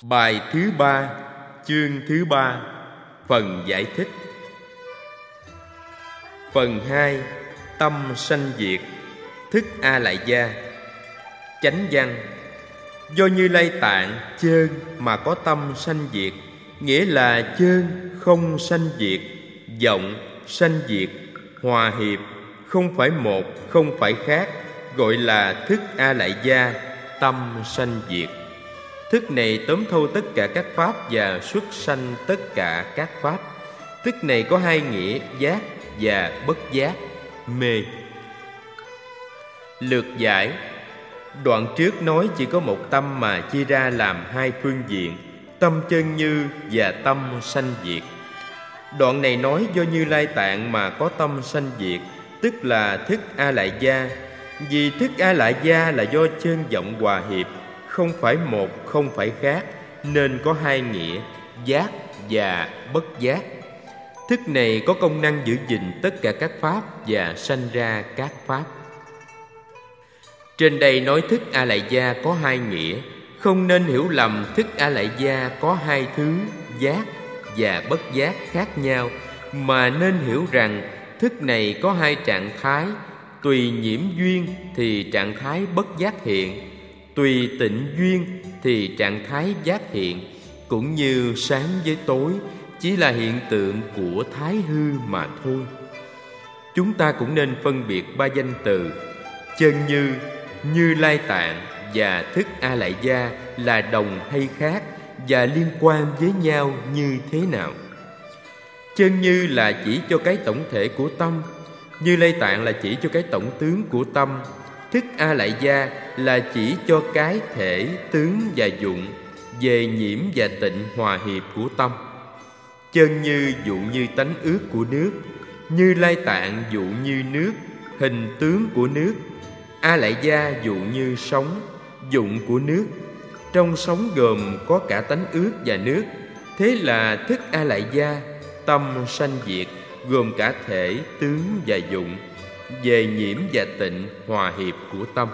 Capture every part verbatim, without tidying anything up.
Bài thứ ba, chương thứ ba, phần giải thích. Phần hai, tâm sanh diệt, thức A Lại Gia. Chánh văn: do Như Lai Tạng chơn mà có tâm sanh diệt, nghĩa là chơn không sanh diệt, vọng sanh diệt, hòa hiệp, không phải một, không phải khác, gọi là thức A Lại Gia, tâm sanh diệt. Thức này tóm thâu tất cả các pháp và xuất sanh tất cả các pháp. Thức này có hai nghĩa, giác và bất giác, mê. Lược giải: đoạn trước nói chỉ có một tâm mà chia ra làm hai phương diện, tâm chân như và tâm sanh diệt. Đoạn này nói do Như Lai Tạng mà có tâm sanh diệt, tức là thức A Lại Gia. Vì thức A Lại Gia là do chân vọng hòa hiệp, không phải một, không phải khác, nên có hai nghĩa, giác và bất giác. Thức này có công năng giữ gìn tất cả các pháp và sanh ra các pháp. Trên đây nói thức A Lại Gia có hai nghĩa, không nên hiểu lầm thức A Lại Gia có hai thứ, giác và bất giác khác nhau, mà nên hiểu rằng thức này có hai trạng thái, tùy nhiễm duyên thì trạng thái bất giác hiện, tùy tịnh duyên thì trạng thái giác hiện, cũng như sáng với tối chỉ là hiện tượng của thái hư mà thôi. Chúng ta cũng nên phân biệt ba danh từ chân như, Như Lai Tạng và thức A Lại Gia là đồng hay khác và liên quan với nhau như thế nào. Chân như là chỉ cho cái tổng thể của tâm, Như Lai Tạng là chỉ cho cái tổng tướng của tâm, thức A Lại Gia là chỉ cho cái thể, tướng và dụng, về nhiễm và tịnh hòa hiệp của tâm. Chân như dụ như tánh ướt của nước, Như Lai Tạng dụ như nước, hình tướng của nước, A Lại Gia dụ như sóng, dụng của nước. Trong sóng gồm có cả tánh ướt và nước, thế là thức A Lại Gia, tâm sanh diệt, gồm cả thể, tướng và dụng, về nhiễm và tịnh hòa hiệp của tâm.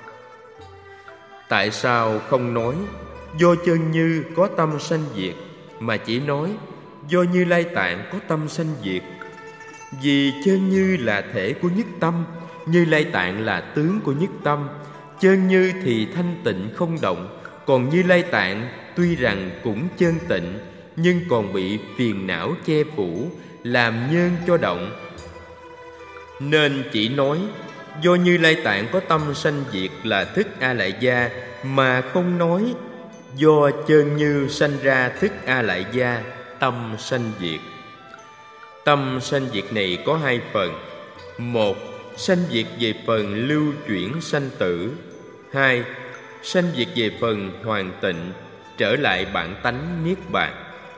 Tại sao không nói do chân như có tâm sanh diệt, mà chỉ nói do Như Lai Tạng có tâm sanh diệt? Vì chân như là thể của nhất tâm, Như Lai Tạng là tướng của nhất tâm. Chân như thì thanh tịnh không động, còn Như Lai Tạng tuy rằng cũng chân tịnh, nhưng còn bị phiền não che phủ, làm nhân cho động. Nên chỉ nói do Như Lai Tạng có tâm sanh diệt là thức A Lại Gia, mà không nói do chân như sanh ra thức A Lại Gia, tâm sanh diệt. Tâm sanh diệt này có hai phần: một, sanh diệt về phần lưu chuyển sanh tử; hai, sanh diệt về phần hoàn tịnh, trở lại bản tánh niết bàn.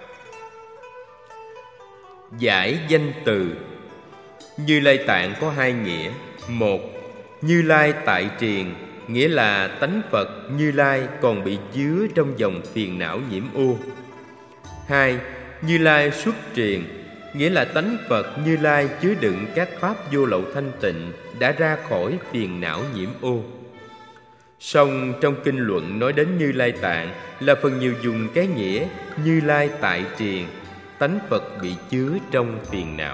Giải danh từ: Như Lai Tạng có hai nghĩa. Một, Như Lai tại triền, nghĩa là tánh Phật Như Lai còn bị chứa trong dòng phiền não nhiễm ô. Hai, Như Lai xuất triền, nghĩa là tánh Phật Như Lai chứa đựng các pháp vô lậu thanh tịnh, đã ra khỏi phiền não nhiễm ô. Song trong kinh luận nói đến Như Lai Tạng là phần nhiều dùng cái nghĩa Như Lai tại triền, tánh Phật bị chứa trong phiền não.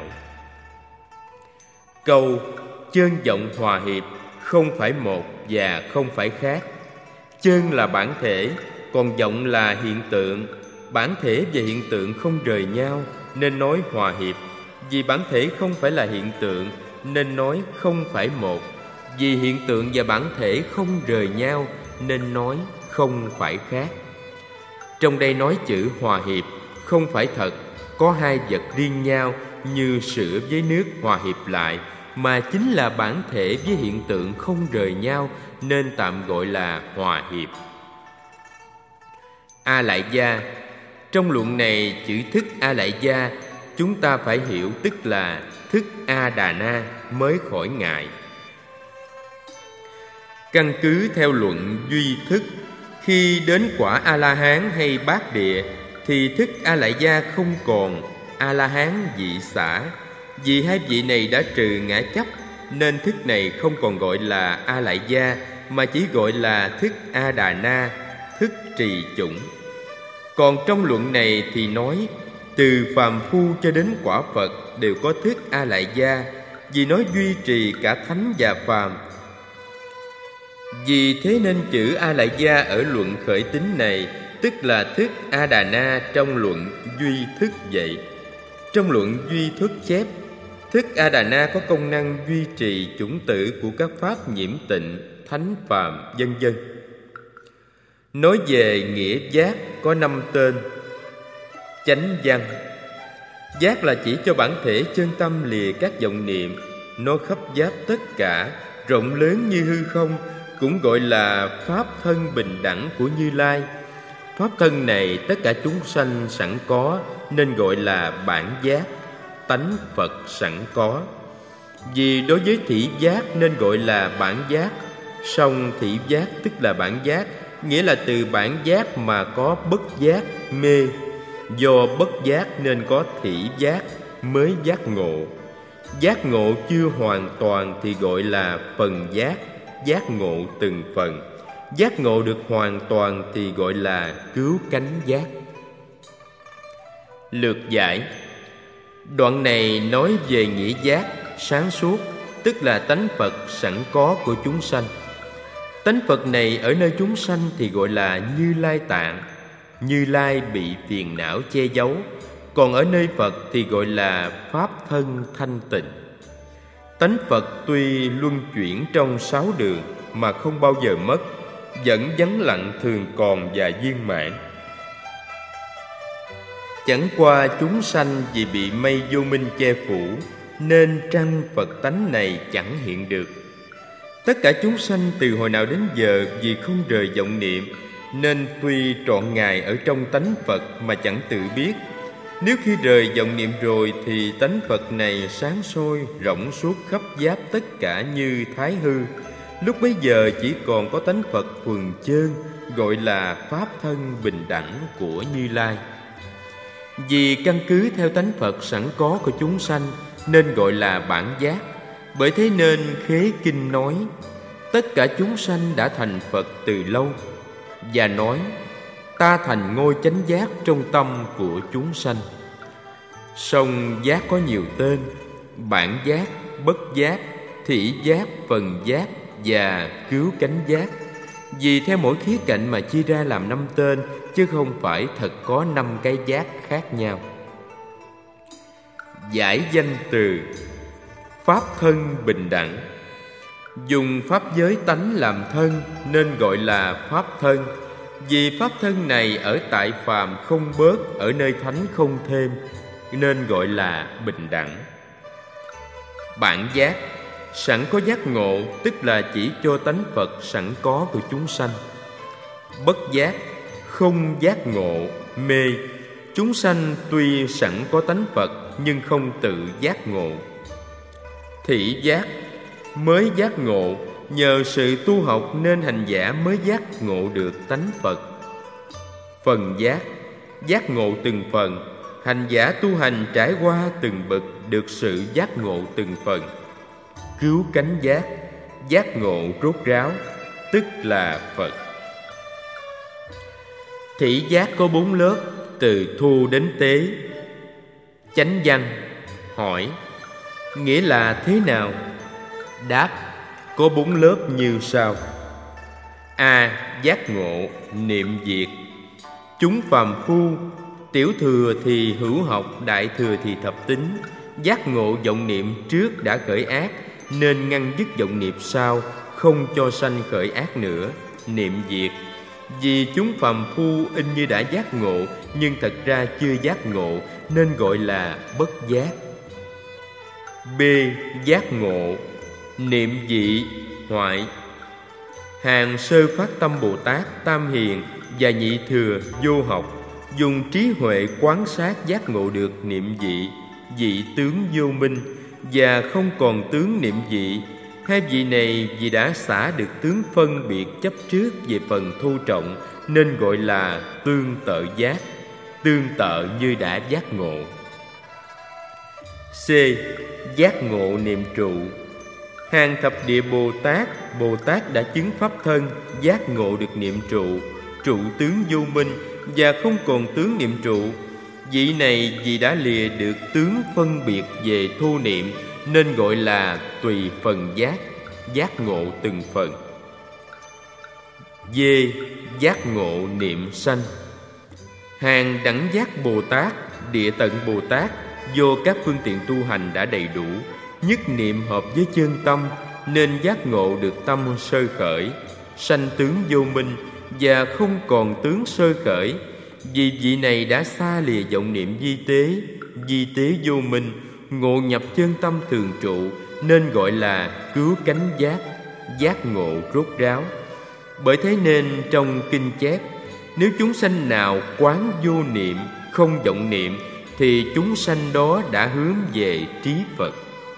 Câu chân vọng hòa hiệp, không phải một và không phải khác. Chân là bản thể, còn vọng là hiện tượng. Bản thể và hiện tượng không rời nhau, nên nói hòa hiệp. Vì bản thể không phải là hiện tượng, nên nói không phải một. Vì hiện tượng và bản thể không rời nhau, nên nói không phải khác. Trong đây nói chữ hòa hiệp không phải thật, có hai vật riêng nhau như sữa với nước hòa hiệp lại, mà chính là bản thể với hiện tượng không rời nhau, nên tạm gọi là hòa hiệp. A Lại Gia. Trong luận này, chữ thức A Lại Gia chúng ta phải hiểu tức là thức A Đà Na mới khỏi ngại. Căn cứ theo luận duy thức, khi đến quả A-la-hán hay bát địa thì thức A Lại Gia không còn, A-la-hán vị xả. Vì hai vị này đã trừ ngã chấp, nên thức này không còn gọi là A Lại Gia, mà chỉ gọi là thức A Đà Na, thức trì chủng. Còn trong luận này thì nói từ phàm phu cho đến quả Phật đều có thức A Lại Gia, vì nó duy trì cả thánh và phàm. Vì thế nên chữ A Lại Gia ở luận khởi tín này tức là thức A Đà Na trong luận duy thức vậy. Trong luận duy thức chép thức A Đà Na có công năng duy trì chủng tử của các pháp nhiễm tịnh, thánh phàm, vân vân. Nói về nghĩa giác có năm tên. Chánh văn. Giác là chỉ cho bản thể chân tâm lìa các vọng niệm, nó khắp giáp tất cả, rộng lớn như hư không, cũng gọi là pháp thân bình đẳng của Như Lai. Pháp thân này tất cả chúng sanh sẵn có, nên gọi là bản giác, tánh Phật sẵn có. Vì đối với thị giác nên gọi là bản giác, song thị giác tức là bản giác, nghĩa là từ bản giác mà có bất giác, mê. Do bất giác nên có thị giác mới giác ngộ. Giác ngộ chưa hoàn toàn thì gọi là phần giác, giác ngộ từng phần. Giác ngộ được hoàn toàn thì gọi là cứu cánh giác. Lược giải. Đoạn này nói về nghĩa giác sáng suốt, tức là tánh Phật sẵn có của chúng sanh. Tánh Phật này ở nơi chúng sanh thì gọi là Như Lai Tạng. Như Lai bị phiền não che giấu, còn ở nơi Phật thì gọi là pháp thân thanh tịnh. Tánh Phật tuy luân chuyển trong sáu đường mà không bao giờ mất, vẫn vắng lặng thường còn và viên mãn. Chẳng qua chúng sanh vì bị mây vô minh che phủ, nên trăng Phật tánh này chẳng hiện được. Tất cả chúng sanh từ hồi nào đến giờ vì không rời vọng niệm, nên tuy trọn ngày ở trong tánh Phật mà chẳng tự biết. Nếu khi rời vọng niệm rồi thì tánh Phật này sáng soi rộng suốt khắp giáp tất cả như thái hư. Lúc bấy giờ chỉ còn có tánh Phật thuần chơn, gọi là pháp thân bình đẳng của Như Lai. Vì căn cứ theo tánh Phật sẵn có của chúng sanh nên gọi là bản giác. Bởi thế nên Khế Kinh nói tất cả chúng sanh đã thành Phật từ lâu, và nói ta thành ngôi chánh giác trong tâm của chúng sanh. Song giác có nhiều tên: bản giác, bất giác, thị giác, phần giác và cứu cánh giác. Vì theo mỗi khía cạnh mà chia ra làm năm tên, chứ không phải thật có năm cái giác khác nhau. Giải danh từ. Pháp thân bình đẳng. Dùng pháp giới tánh làm thân nên gọi là pháp thân. Vì pháp thân này ở tại phàm không bớt, ở nơi thánh không thêm, nên gọi là bình đẳng. Bản giác. Sẵn có giác ngộ, tức là chỉ cho tánh Phật sẵn có của chúng sanh. Bất giác. Không giác ngộ, mê. Chúng sanh tuy sẵn có tánh Phật nhưng không tự giác ngộ. Thị giác. Mới giác ngộ, nhờ sự tu học nên hành giả mới giác ngộ được tánh Phật. Phần giác. Giác ngộ từng phần, hành giả tu hành trải qua từng bậc được sự giác ngộ từng phần. Cứu cánh giác. Giác ngộ rốt ráo, tức là Phật. Thị giác có bốn lớp, từ thu đến tế. Chánh văn. Hỏi: nghĩa là thế nào? Đáp: có bốn lớp như sau. A. Giác ngộ, niệm diệt. Chúng phàm phu, tiểu thừa thì hữu học, đại thừa thì thập tính. Giác ngộ vọng niệm trước đã khởi ác, nên ngăn dứt vọng niệm sau, không cho sanh khởi ác nữa. Niệm diệt. Vì chúng phàm phu in như đã giác ngộ, nhưng thật ra chưa giác ngộ, nên gọi là bất giác. B. Giác ngộ, niệm dị, hoại. Hàng sơ phát tâm Bồ Tát, Tam Hiền và Nhị Thừa vô học, dùng trí huệ quán sát giác ngộ được niệm dị, dị tướng vô minh, và không còn tướng niệm dị. Hai vị này vì đã xả được tướng phân biệt chấp trước về phần thu trọng, nên gọi là tương tự giác, tương tự như đã giác ngộ. C. Giác ngộ niệm trụ. Hàng thập địa Bồ Tát, Bồ Tát đã chứng pháp thân, giác ngộ được niệm trụ. trụ tướng vô minh và không còn tướng niệm trụ. Vị này vì đã lìa được tướng phân biệt về thô niệm nên gọi là tùy phần giác, giác ngộ từng phần. D. Giác ngộ niệm sanh. Hàng đẳng giác Bồ Tát, địa tận Bồ Tát do các phương tiện tu hành đã đầy đủ, nhất niệm hợp với chân tâm nên giác ngộ được tâm sơ khởi, sanh tướng vô minh và không còn tướng sơ khởi. Vì vị này đã xa lìa vọng niệm vi tế, vi tế vô minh, ngộ nhập chân tâm thường trụ nên gọi là cứu cánh giác, giác ngộ rốt ráo. Bởi thế nên trong kinh chép, nếu chúng sanh nào quán vô niệm, không vọng niệm, thì chúng sanh đó đã hướng về trí Phật.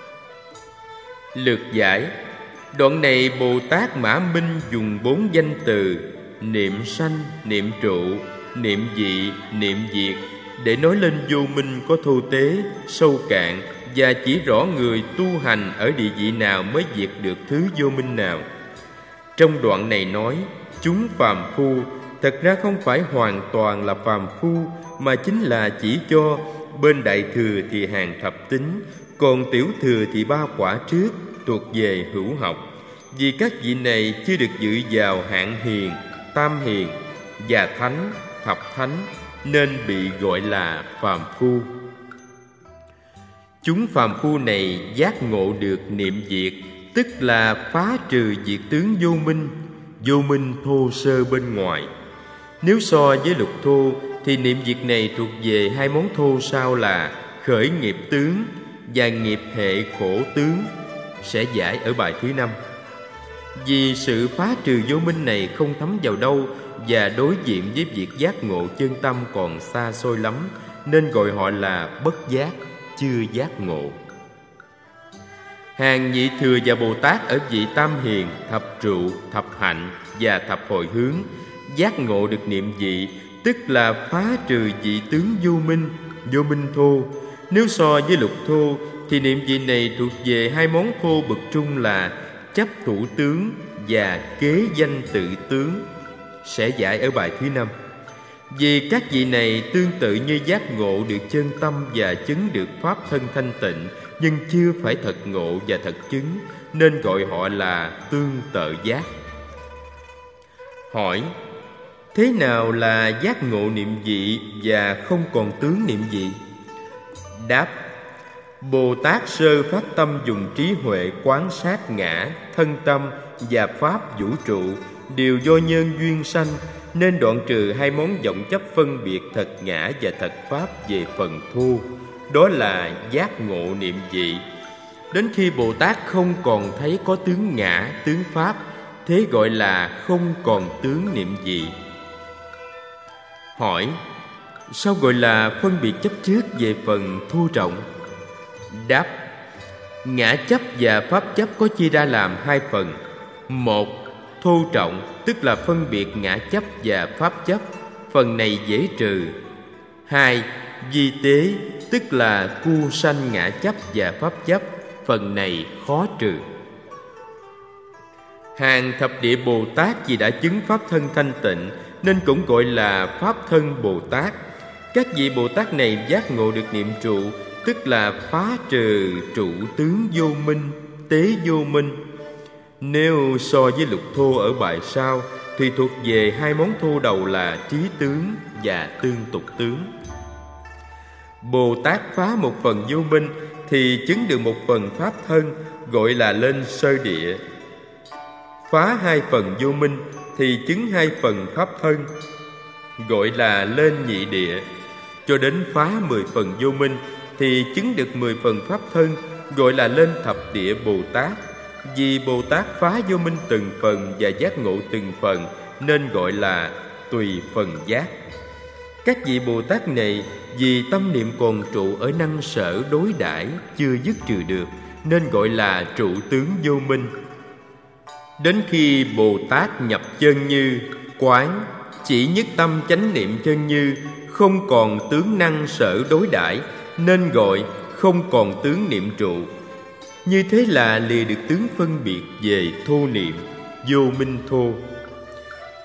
Lược giải. Đoạn này Bồ Tát Mã Minh dùng bốn danh từ niệm sanh, niệm trụ, niệm dị, niệm diệt để nói lên vô minh có thô tế, sâu cạn và chỉ rõ người tu hành ở địa vị nào mới diệt được thứ vô minh nào. Trong đoạn này nói chúng phàm phu thật ra không phải hoàn toàn là phàm phu, mà chính là chỉ cho bên đại thừa thì hàng thập tính, còn tiểu thừa thì ba quả trước thuộc về hữu học. Vì các vị này chưa được dự vào hạng hiền, tam hiền và thánh, thập thánh nên bị gọi là phàm phu. Chúng phàm phu này giác ngộ được niệm diệt, tức là phá trừ diệt tướng vô minh, vô minh thô sơ bên ngoài. Nếu so với lục thô thì niệm diệt này thuộc về hai món thô sau là khởi nghiệp tướng và nghiệp hệ khổ tướng, sẽ giải ở bài thứ năm. Vì sự phá trừ vô minh này không thấm vào đâu và đối diện với việc giác ngộ chân tâm còn xa xôi lắm, nên gọi họ là bất giác, chưa giác ngộ. Hàng nhị thừa và Bồ Tát ở vị tam hiền, thập trụ, thập hạnh và thập hồi hướng giác ngộ được niệm dị, tức là phá trừ dị tướng vô minh, vô minh thô. Nếu so với lục thô thì niệm dị này thuộc về hai món thô bậc trung là chấp thủ tướng và kế danh tự tướng, sẽ giải ở bài thứ năm. Vì các vị này tương tự như giác ngộ được chân tâm và chứng được pháp thân thanh tịnh, nhưng chưa phải thật ngộ và thật chứng, nên gọi họ là tương tự giác. Hỏi: thế nào là giác ngộ niệm dị và không còn tướng niệm dị? Đáp: Bồ Tát sơ phát tâm dùng trí huệ quán sát ngã, thân tâm và pháp vũ trụ đều do nhân duyên sanh, nên đoạn trừ hai món vọng chấp phân biệt thật ngã và thật pháp về phần thô, đó là giác ngộ niệm dị. Đến khi Bồ Tát không còn thấy có tướng ngã, tướng pháp, thế gọi là không còn tướng niệm dị. Hỏi: sao gọi là phân biệt chấp trước về phần thô trọng? Đáp: ngã chấp và pháp chấp có chia ra làm hai phần. Một, thô trọng, tức là phân biệt ngã chấp và pháp chấp, phần này dễ trừ. Hai, vi tế, tức là cu sanh ngã chấp và pháp chấp, phần này khó trừ. Hàng thập địa Bồ Tát vì đã chứng pháp thân thanh tịnh nên cũng gọi là pháp thân Bồ Tát. Các vị Bồ Tát này giác ngộ được niệm trụ, tức là phá trừ trụ tướng vô minh, tế vô minh. Nếu so với lục thô ở bài sau thì thuộc về hai món thô đầu là trí tướng và tương tục tướng. Bồ Tát phá một phần vô minh thì chứng được một phần pháp thân, gọi là lên sơ địa. Phá hai phần vô minh thì chứng hai phần pháp thân, gọi là lên nhị địa. Cho đến phá mười phần vô minh thì chứng được mười phần pháp thân, gọi là lên thập địa Bồ Tát. Vì Bồ Tát phá vô minh từng phần và giác ngộ từng phần nên gọi là tùy phần giác. Các vị Bồ Tát này vì tâm niệm còn trụ ở năng sở đối đãi chưa dứt trừ được nên gọi là trụ tướng vô minh. Đến khi Bồ Tát nhập chân như, quán, chỉ nhất tâm chánh niệm chân như, không còn tướng năng sở đối đãi nên gọi không còn tướng niệm trụ. Như thế là lìa được tướng phân biệt về thô niệm, vô minh thô.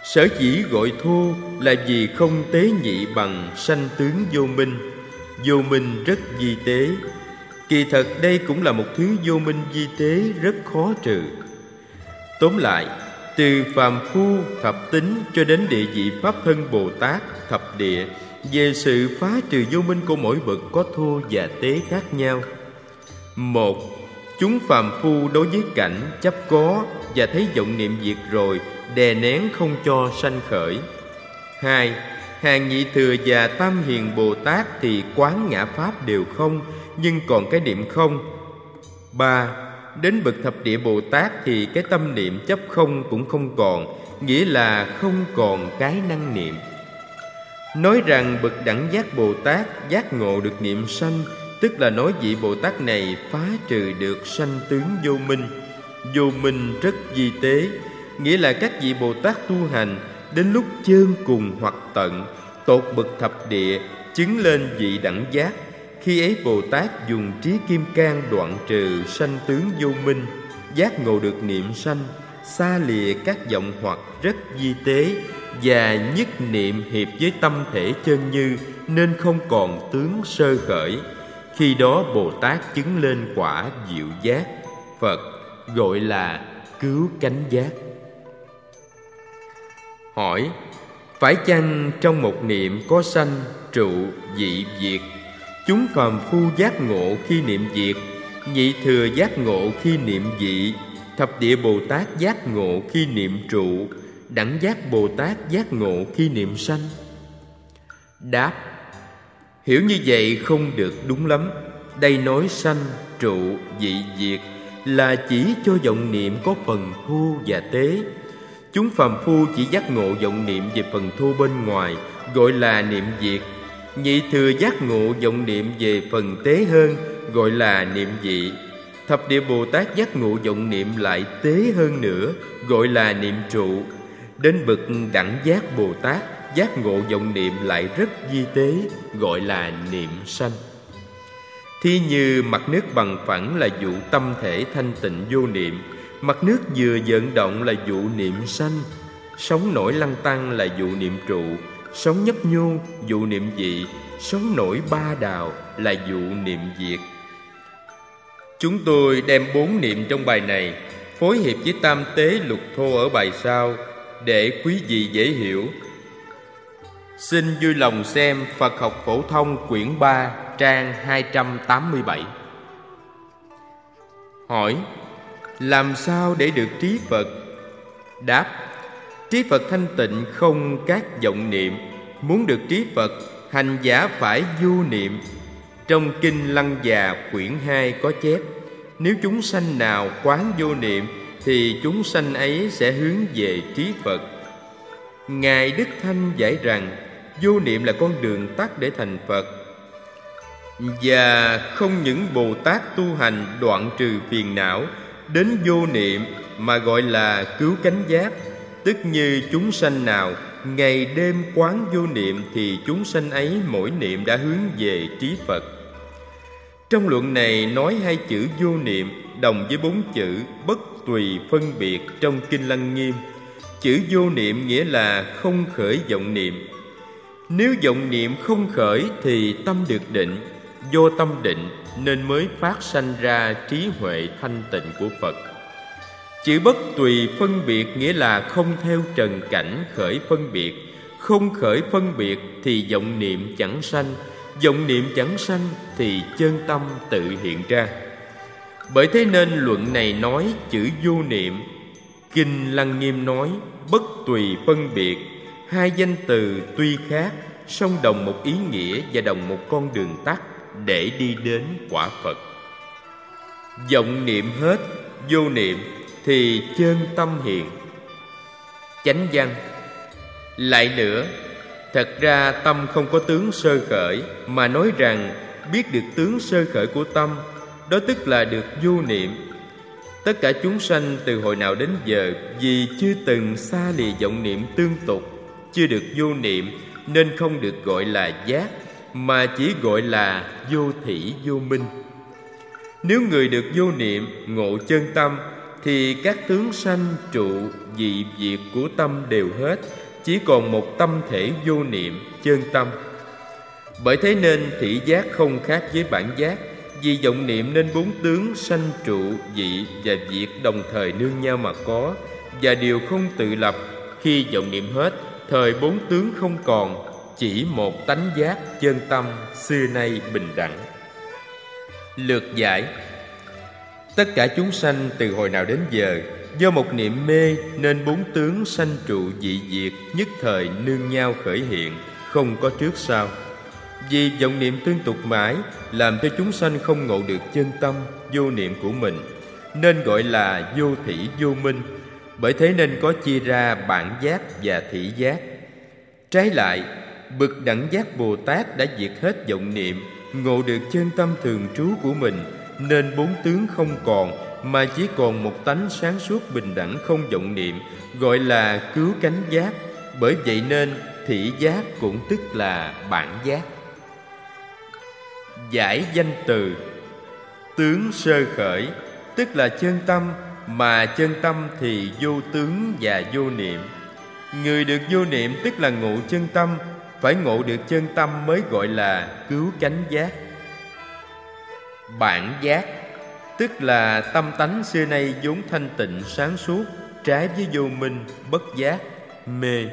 Sở dĩ gọi thô là vì không tế nhị bằng sanh tướng vô minh. Vô minh rất vi tế. Kỳ thật đây cũng là một thứ vô minh vi tế rất khó trừ. Tóm lại, từ phàm phu thập tính cho đến địa vị Pháp Thân Bồ Tát thập địa, về sự phá trừ vô minh của mỗi bậc có thô và tế khác nhau. Một, chúng phàm phu đối với cảnh chấp có và thấy vọng niệm diệt rồi, đè nén không cho sanh khởi. Hai, hàng nhị thừa và tam hiền Bồ Tát thì quán ngã pháp đều không, nhưng còn cái niệm không. Ba, đến bậc thập địa Bồ Tát thì cái tâm niệm chấp không cũng không còn, nghĩa là không còn cái năng niệm. Nói rằng bậc đẳng giác Bồ Tát giác ngộ được niệm sanh, tức là nói vị Bồ Tát này phá trừ được sanh tướng vô minh. Vô minh rất vi tế, nghĩa là các vị Bồ Tát tu hành đến lúc chơn cùng hoặc tận, tột bậc thập địa, chứng lên vị đẳng giác. Khi ấy Bồ Tát dùng trí kim cang đoạn trừ sanh tướng vô minh, giác ngộ được niệm sanh, xa lìa các vọng hoặc rất vi tế, và nhất niệm hiệp với tâm thể chân như, nên không còn tướng sơ khởi. Khi đó Bồ Tát chứng lên quả diệu giác. Phật gọi là cứu cánh giác. Hỏi: phải chăng trong một niệm có sanh, trụ, dị, diệt? Chúng phàm phu giác ngộ khi niệm diệt, nhị thừa giác ngộ khi niệm dị, thập địa Bồ Tát giác ngộ khi niệm trụ, đẳng giác Bồ Tát giác ngộ khi niệm sanh? Đáp: hiểu như vậy không được đúng lắm. Đây nói sanh, trụ, dị, diệt là chỉ cho vọng niệm có phần thô và tế. Chúng phàm phu chỉ giác ngộ vọng niệm về phần thô bên ngoài, gọi là niệm diệt. Nhị thừa giác ngộ vọng niệm về phần tế hơn, gọi là niệm dị. Thập địa Bồ Tát giác ngộ vọng niệm lại tế hơn nữa, gọi là niệm trụ. Đến bậc đẳng giác Bồ Tát giác ngộ vọng niệm lại rất vi tế, gọi là niệm sanh. Thí như mặt nước bằng phẳng là vụ tâm thể thanh tịnh vô niệm, mặt nước vừa vận động là vụ niệm sanh, sóng nổi lăn tăn là vụ niệm trụ, sóng nhấp nhô vụ niệm dị, sóng nổi ba đào là vụ niệm diệt. Chúng tôi đem bốn niệm trong bài này phối hợp với tam tế lục thô ở bài sau để quý vị dễ hiểu. Xin vui lòng xem Phật học phổ thông quyển ba trang hai trăm tám mươi bảy. Hỏi: làm sao để được trí Phật? Đáp: trí Phật thanh tịnh không các vọng niệm. Muốn được trí Phật, hành giả phải vô niệm. Trong kinh Lăng Già quyển hai có chép: nếu chúng sanh nào quán vô niệm thì chúng sanh ấy sẽ hướng về trí Phật. Ngài Đức Thanh giải rằng vô niệm là con đường tắt để thành Phật. Và không những Bồ Tát tu hành đoạn trừ phiền não đến vô niệm mà gọi là cứu cánh giác, tức như chúng sanh nào ngày đêm quán vô niệm thì chúng sanh ấy mỗi niệm đã hướng về trí Phật. Trong luận này nói hai chữ vô niệm đồng với bốn chữ bất tùy phân biệt trong kinh Lăng Nghiêm. Chữ vô niệm nghĩa là không khởi vọng niệm. Nếu vọng niệm không khởi thì tâm được định, do tâm định nên mới phát sanh ra trí huệ thanh tịnh của Phật. Chữ bất tùy phân biệt nghĩa là không theo trần cảnh khởi phân biệt. Không khởi phân biệt thì vọng niệm chẳng sanh, vọng niệm chẳng sanh thì chân tâm tự hiện ra. Bởi thế nên luận này nói chữ vô niệm, kinh Lăng Nghiêm nói bất tùy phân biệt. Hai danh từ tuy khác, song đồng một ý nghĩa và đồng một con đường tắt để đi đến quả Phật. Vọng niệm hết, vô niệm thì chân tâm hiện. Chánh văn. Lại nữa, thật ra tâm không có tướng sơ khởi, mà nói rằng biết được tướng sơ khởi của tâm, đó tức là được vô niệm. Tất cả chúng sanh từ hồi nào đến giờ vì chưa từng xa lìa vọng niệm tương tục, chưa được vô niệm nên không được gọi là giác, mà chỉ gọi là vô thỉ vô minh. Nếu người được vô niệm, ngộ chân tâm thì các tướng sanh trụ dị diệt của tâm đều hết, chỉ còn một tâm thể vô niệm, chân tâm. Bởi thế nên thị giác không khác với bản giác, vì vọng niệm nên bốn tướng sanh trụ dị và diệt đồng thời nương nhau mà có, và đều không tự lập. Khi vọng niệm hết, thời bốn tướng không còn, chỉ một tánh giác chân tâm xưa nay bình đẳng. Lược giải: tất cả chúng sanh từ hồi nào đến giờ, do một niệm mê nên bốn tướng sanh trụ dị diệt nhất thời nương nhau khởi hiện, không có trước sau. Vì vọng niệm tương tục mãi, làm cho chúng sanh không ngộ được chân tâm vô niệm của mình, nên gọi là vô thỉ vô minh. Bởi thế nên có chia ra bản giác và thị giác. Trái lại, bậc đẳng giác Bồ Tát đã diệt hết vọng niệm, ngộ được chân tâm thường trú của mình, nên bốn tướng không còn, mà chỉ còn một tánh sáng suốt bình đẳng không vọng niệm, gọi là cứu cánh giác. Bởi vậy nên thị giác cũng tức là bản giác. Giải danh từ: tướng sơ khởi, tức là chân tâm, mà chân tâm thì vô tướng và vô niệm. Người được vô niệm tức là ngộ chân tâm, phải ngộ được chân tâm mới gọi là cứu cánh giác. Bản giác tức là tâm tánh xưa nay vốn thanh tịnh sáng suốt, trái với vô minh, bất giác, mê.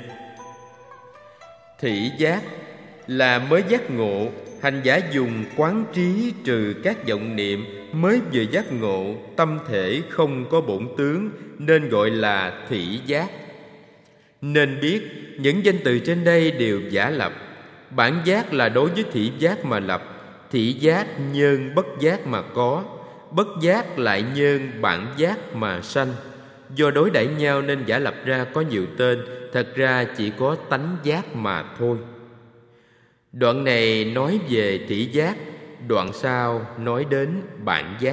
Thị giác là mới giác ngộ, hành giả dùng quán trí trừ các vọng niệm mới vừa giác ngộ, tâm thể không có bổn tướng, nên gọi là thị giác. Nên biết những danh từ trên đây đều giả lập. Bản giác là đối với thị giác mà lập, thị giác nhân bất giác mà có, bất giác lại nhân bản giác mà sanh. Do đối đãi nhau nên giả lập ra có nhiều tên, thật ra chỉ có tánh giác mà thôi. Đoạn này nói về thị giác, đoạn sau nói đến bản giác.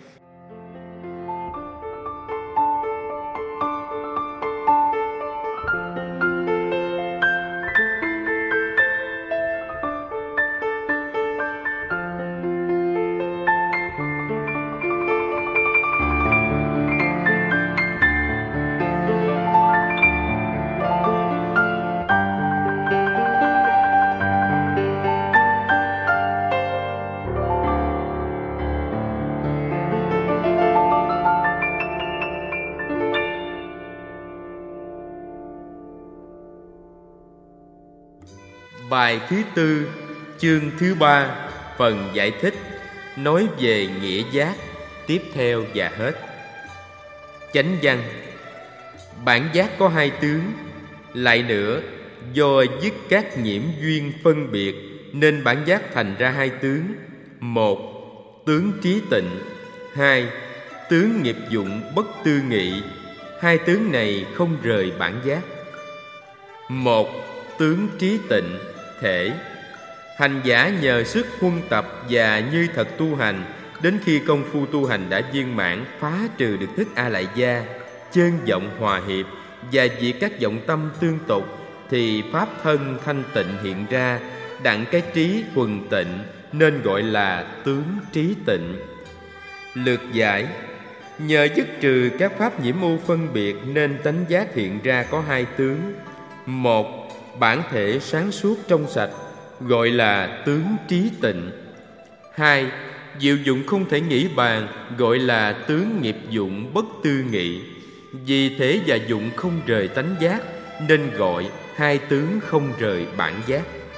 Bài thứ tư, chương thứ ba, phần giải thích, nói về nghĩa giác, tiếp theo và hết. Chánh văn: bản giác có hai tướng. Lại nữa, do dứt các nhiễm duyên phân biệt, nên bản giác thành ra hai tướng. Một, tướng trí tịnh. Hai, tướng nghiệp dụng bất tư nghị. Hai tướng này không rời bản giác. Một, tướng trí tịnh thể. Hành giả nhờ sức huân tập và như thật tu hành, đến khi công phu tu hành đã viên mãn, phá trừ được thức A Lại Gia, chân vọng hòa hiệp và diệt các vọng tâm tương tục, thì pháp thân thanh tịnh hiện ra, đặng cái trí thuần tịnh, nên gọi là tướng trí tịnh. Lược giải: nhờ dứt trừ các pháp nhiễm ô phân biệt, nên tánh giác hiện ra có hai tướng. Một, bản thể sáng suốt trong sạch, gọi là tướng trí tịnh. Hai, diệu dụng không thể nghĩ bàn, gọi là tướng nghiệp dụng bất tư nghị. Vì thể và dụng không rời tánh giác, nên gọi hai tướng không rời bản giác.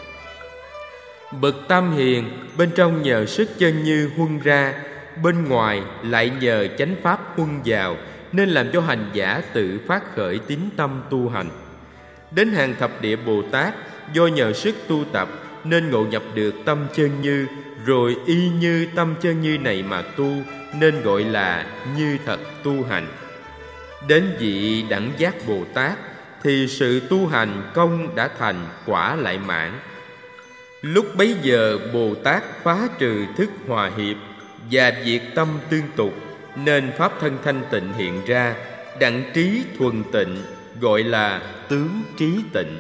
Bậc tam hiền bên trong nhờ sức chân như huân ra, bên ngoài lại nhờ chánh pháp huân vào, nên làm cho hành giả tự phát khởi tín tâm tu hành. Đến hàng thập địa Bồ Tát, do nhờ sức tu tập nên ngộ nhập được tâm chân như, rồi y như tâm chân như này mà tu, nên gọi là như thật tu hành. Đến vị đẳng giác Bồ Tát thì sự tu hành công đã thành, quả lại mãn. Lúc bấy giờ Bồ Tát phá trừ thức hòa hiệp và diệt tâm tương tục, nên pháp thân thanh tịnh hiện ra, đặng trí thuần tịnh, gọi là tướng trí tịnh.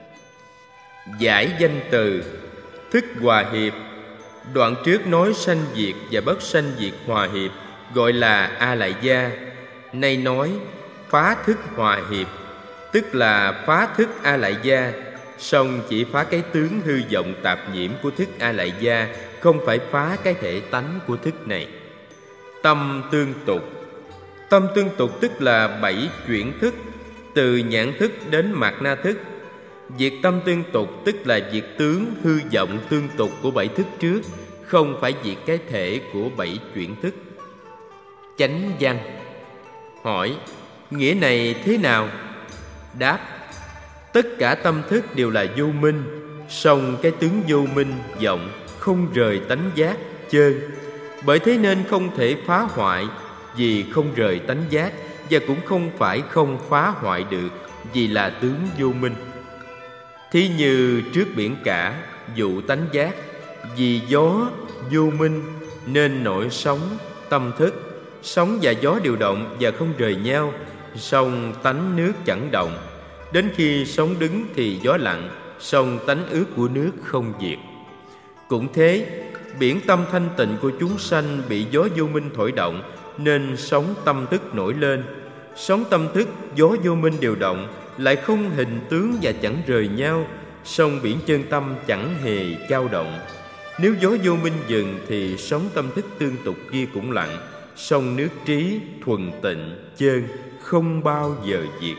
Giải danh từ: thức hòa hiệp. Đoạn trước nói sanh diệt và bất sanh diệt hòa hiệp, gọi là A Lại Gia. Nay nói phá thức hòa hiệp, tức là phá thức A Lại Gia, song chỉ phá cái tướng hư vọng tạp nhiễm của thức A Lại Gia, không phải phá cái thể tánh của thức này. Tâm tương tục. Tâm tương tục tức là bảy chuyển thức, từ nhãn thức đến mạt na thức. Việc tâm tương tục tức là việc tướng hư vọng tương tục của bảy thức trước, không phải việc cái thể của bảy chuyển thức. Chánh văn. Hỏi: nghĩa này thế nào? Đáp: tất cả tâm thức đều là vô minh, song cái tướng vô minh vọng không rời tánh giác chơn. Bởi thế nên không thể phá hoại, vì không rời tánh giác, và cũng không phải không phá hoại được, vì là tướng vô minh. Thí như trước biển cả, dụ tánh giác, vì gió vô minh nên nổi sóng tâm thức. Sóng và gió đều động và không rời nhau, song tánh nước chẳng động. Đến khi sóng đứng thì gió lặng, song tánh ướt của nước không diệt. Cũng thế, biển tâm thanh tịnh của chúng sanh bị gió vô minh thổi động, nên sóng tâm thức nổi lên. Sóng tâm thức, gió vô minh đều động, lại không hình tướng và chẳng rời nhau, song biển chân tâm chẳng hề dao động. Nếu gió vô minh dừng thì sóng tâm thức tương tục kia cũng lặng, song nước trí thuần tịnh chơn, không bao giờ diệt.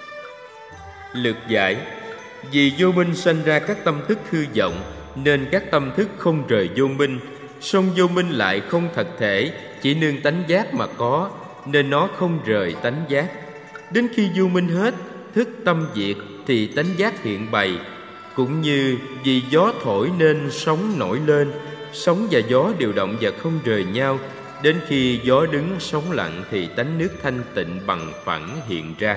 Lược giải. Vì vô minh sanh ra các tâm thức hư vọng, nên các tâm thức không rời vô minh. Song vô minh lại không thật thể, chỉ nương tánh giác mà có, nên nó không rời tánh giác. Đến khi vô minh hết, thức tâm diệt, thì tánh giác hiện bày. Cũng như vì gió thổi nên sóng nổi lên, sóng và gió đều động và không rời nhau. Đến khi gió đứng sóng lặng thì tánh nước thanh tịnh bằng phẳng hiện ra.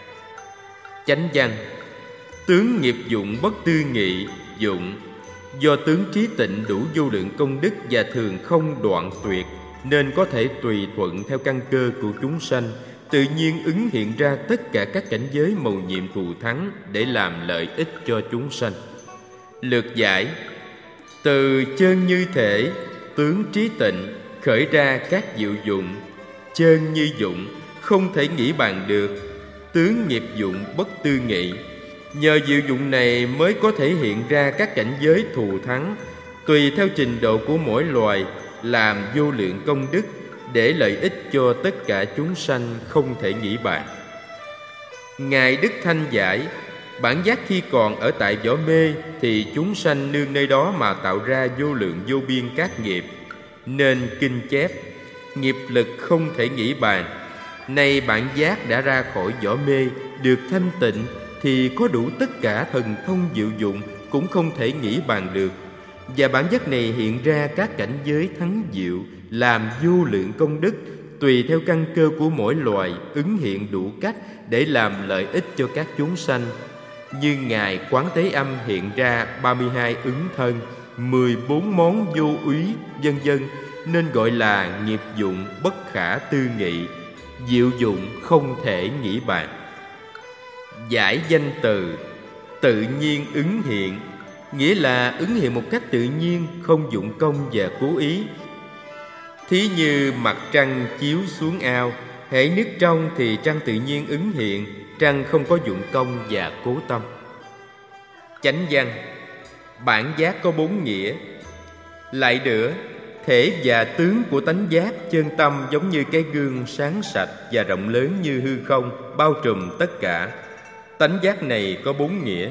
Chánh văn. Tướng nghiệp dụng bất tư nghị dụng. Do tướng trí tịnh đủ vô lượng công đức và thường không đoạn tuyệt, nên có thể tùy thuận theo căn cơ của chúng sanh, tự nhiên ứng hiện ra tất cả các cảnh giới mầu nhiệm thù thắng để làm lợi ích cho chúng sanh. Lược giải. Từ chơn như thể, tướng trí tịnh khởi ra các diệu dụng. Chơn như dụng, không thể nghĩ bàn được. Tướng nghiệp dụng bất tư nghị. Nhờ diệu dụng này mới có thể hiện ra các cảnh giới thù thắng, tùy theo trình độ của mỗi loài, làm vô lượng công đức để lợi ích cho tất cả chúng sanh không thể nghĩ bàn. Ngài Đức Thanh giải: bản giác khi còn ở tại vỏ mê thì chúng sanh nương nơi đó mà tạo ra vô lượng vô biên các nghiệp, nên kinh chép nghiệp lực không thể nghĩ bàn. Nay bản giác đã ra khỏi vỏ mê, được thanh tịnh, thì có đủ tất cả thần thông diệu dụng, cũng không thể nghĩ bàn được. Và bản giác này hiện ra các cảnh giới thắng diệu, làm vô lượng công đức, tùy theo căn cơ của mỗi loài, ứng hiện đủ cách để làm lợi ích cho các chúng sanh. Như Ngài Quán Thế Âm hiện ra ba mươi hai ứng thân, mười bốn món vô úy, vân vân, nên gọi là nghiệp dụng bất khả tư nghị, diệu dụng không thể nghĩ bàn. Giải danh từ. Tự nhiên ứng hiện, nghĩa là ứng hiện một cách tự nhiên, không dụng công và cố ý. Thí như mặt trăng chiếu xuống ao, hễ nước trong thì trăng tự nhiên ứng hiện, trăng không có dụng công và cố tâm. Chánh văn. Bản giác có bốn nghĩa. Lại nữa, thể và tướng của tánh giác chân tâm giống như cái gương sáng sạch và rộng lớn như hư không, bao trùm tất cả. Tánh giác này có bốn nghĩa.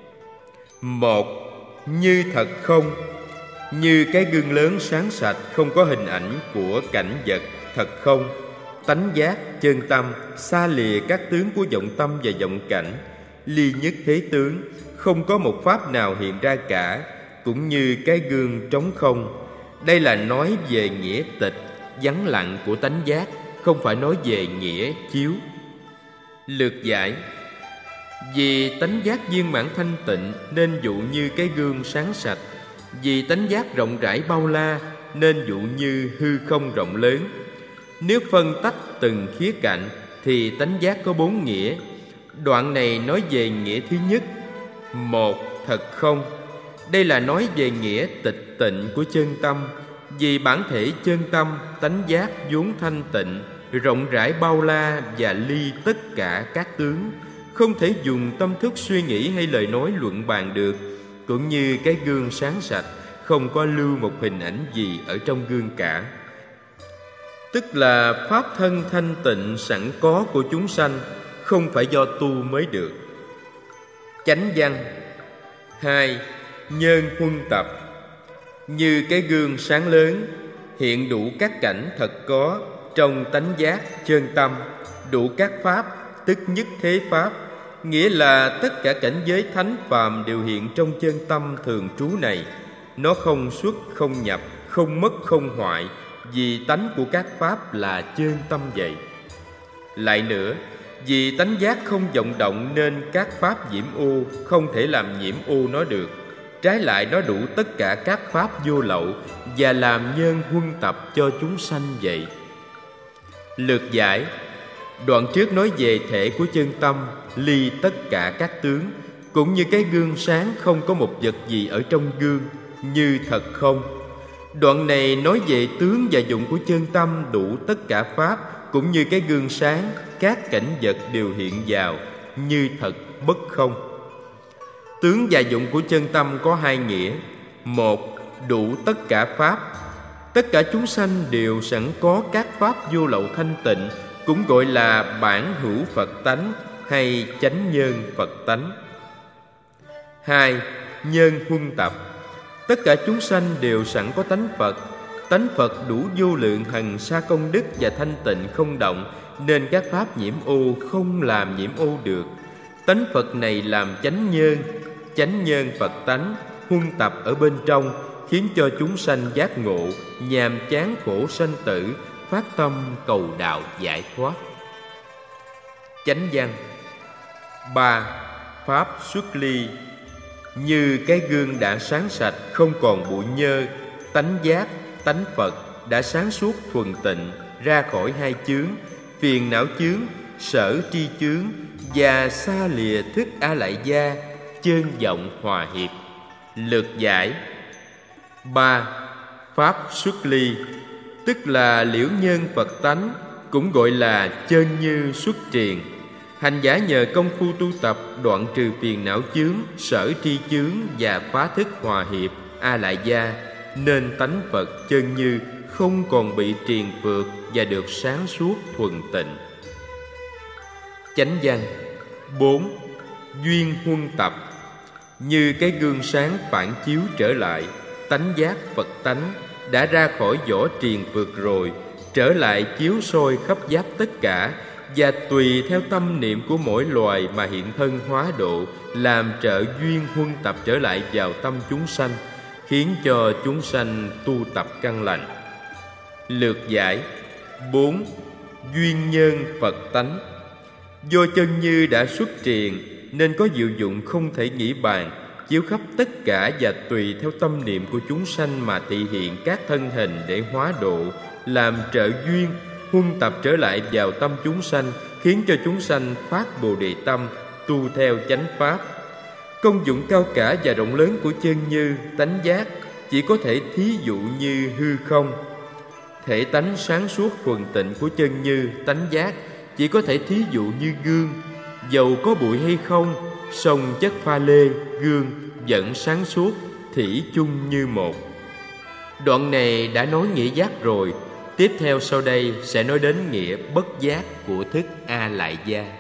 Một, như thật không. Như cái gương lớn sáng sạch, không có hình ảnh của cảnh vật, thật không. Tánh giác, chân tâm, xa lìa các tướng của vọng tâm và vọng cảnh, ly nhất thế tướng, không có một pháp nào hiện ra cả, cũng như cái gương trống không. Đây là nói về nghĩa tịch, vắng lặng của tánh giác, không phải nói về nghĩa chiếu. Lược giải. Vì tánh giác viên mãn thanh tịnh nên dụ như cái gương sáng sạch. Vì tánh giác rộng rãi bao la nên dụ như hư không rộng lớn. Nếu phân tách từng khía cạnh thì tánh giác có bốn nghĩa. Đoạn này nói về nghĩa thứ nhất. Một, thật không. Đây là nói về nghĩa tịch tịnh của chân tâm. Vì bản thể chân tâm, tánh giác vốn thanh tịnh, rộng rãi bao la và ly tất cả các tướng, không thể dùng tâm thức suy nghĩ hay lời nói luận bàn được. Cũng như cái gương sáng sạch, không có lưu một hình ảnh gì ở trong gương cả. Tức là pháp thân thanh tịnh sẵn có của chúng sanh, không phải do tu mới được. Chánh văn. Hai. Nhân huân tập. Như cái gương sáng lớn, hiện đủ các cảnh thật có trong tánh giác chân tâm, đủ các pháp, tức nhất thế pháp, nghĩa là tất cả cảnh giới thánh phàm đều hiện trong chân tâm thường trú này. Nó không xuất không nhập, không mất không hoại, vì tánh của các pháp là chân tâm vậy. Lại nữa, vì tánh giác không vọng động nên các pháp nhiễm ô không thể làm nhiễm ô nó được. Trái lại, nó đủ tất cả các pháp vô lậu và làm nhân huân tập cho chúng sanh vậy. Lược giải. Đoạn trước nói về thể của chân tâm, ly tất cả các tướng, cũng như cái gương sáng không có một vật gì ở trong gương, như thật không. Đoạn này nói về tướng và dụng của chân tâm đủ tất cả pháp, cũng như cái gương sáng, các cảnh vật đều hiện vào, như thật bất không. Tướng và dụng của chân tâm có hai nghĩa. Một, đủ tất cả pháp. Tất cả chúng sanh đều sẵn có các pháp vô lậu thanh tịnh, cũng gọi là bản hữu Phật tánh hay chánh nhân Phật tánh. Hai, nhân huân tập. Tất cả chúng sanh đều sẵn có tánh Phật. Tánh Phật đủ vô lượng hằng sa công đức và thanh tịnh không động, nên các pháp nhiễm ô không làm nhiễm ô được. Tánh Phật này làm chánh nhân, chánh nhân Phật tánh huân tập ở bên trong, khiến cho chúng sanh giác ngộ, nhàm chán khổ sanh tử, phát tâm cầu đạo giải thoát. Chánh văn. Ba. Pháp xuất ly. Như cái gương đã sáng sạch, không còn bụi nhơ, tánh giác, tánh Phật đã sáng suốt thuần tịnh, ra khỏi hai chướng, phiền não chướng, sở tri chướng, và xa lìa thức A Lại Gia, chơn vọng hòa hiệp. Lược giải. Ba. Pháp xuất ly, tức là liễu nhân Phật tánh, cũng gọi là chơn như xuất triền. Hành giả nhờ công phu tu tập đoạn trừ phiền não chướng, sở tri chướng và phá thức hòa hiệp A Lại Gia, nên tánh Phật chân như không còn bị triền phược và được sáng suốt thuần tịnh. Chánh văn. Bốn. Duyên huân tập. Như cái gương sáng phản chiếu trở lại, tánh giác Phật tánh đã ra khỏi vỏ triền phược rồi, trở lại chiếu soi khắp giáp tất cả, và tùy theo tâm niệm của mỗi loài mà hiện thân hóa độ, làm trợ duyên huân tập trở lại vào tâm chúng sanh, khiến cho chúng sanh tu tập căn lành. Lược giải. Bốn. Duyên nhân Phật tánh. Do chân như đã xuất triền nên có diệu dụng không thể nghĩ bàn, chiếu khắp tất cả và tùy theo tâm niệm của chúng sanh mà thị hiện các thân hình để hóa độ, làm trợ duyên huân tập trở lại vào tâm chúng sanh, khiến cho chúng sanh phát Bồ Đề tâm, tu theo chánh pháp. Công dụng cao cả và rộng lớn của chân như, tánh giác chỉ có thể thí dụ như hư không. Thể tánh sáng suốt thuần tịnh của chân như, tánh giác chỉ có thể thí dụ như gương. Dầu có bụi hay không, song chất pha lê, gương vẫn sáng suốt, thủy chung như một. Đoạn này đã nói nghĩa giác rồi. Tiếp theo sau đây sẽ nói đến nghĩa bất giác của thức A Lại Gia.